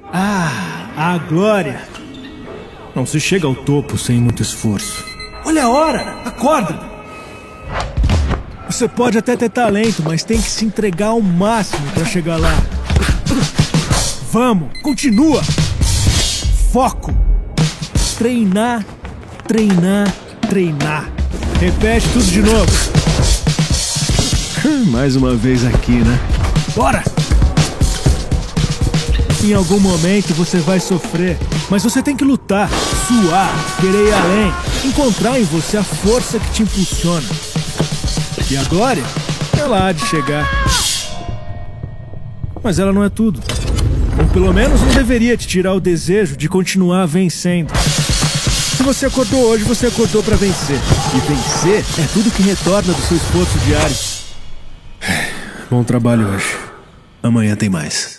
Ah, a glória! Não se chega ao topo sem muito esforço. Olha a hora! Acorda! Você pode até ter talento, mas tem que se entregar ao máximo para chegar lá. Vamos, continua! Foco! Treinar, treinar, treinar. Repete tudo de novo. Mais uma vez aqui, né? Bora! Em algum momento você vai sofrer, mas você tem que lutar, suar, querer ir além, encontrar em você a força que te impulsiona. E a glória, ela há de chegar. Mas ela não é tudo. Ou pelo menos não deveria te tirar o desejo de continuar vencendo. Se você acordou hoje, você acordou para vencer. E vencer é tudo que retorna do seu esforço diário. Bom trabalho hoje. Amanhã tem mais.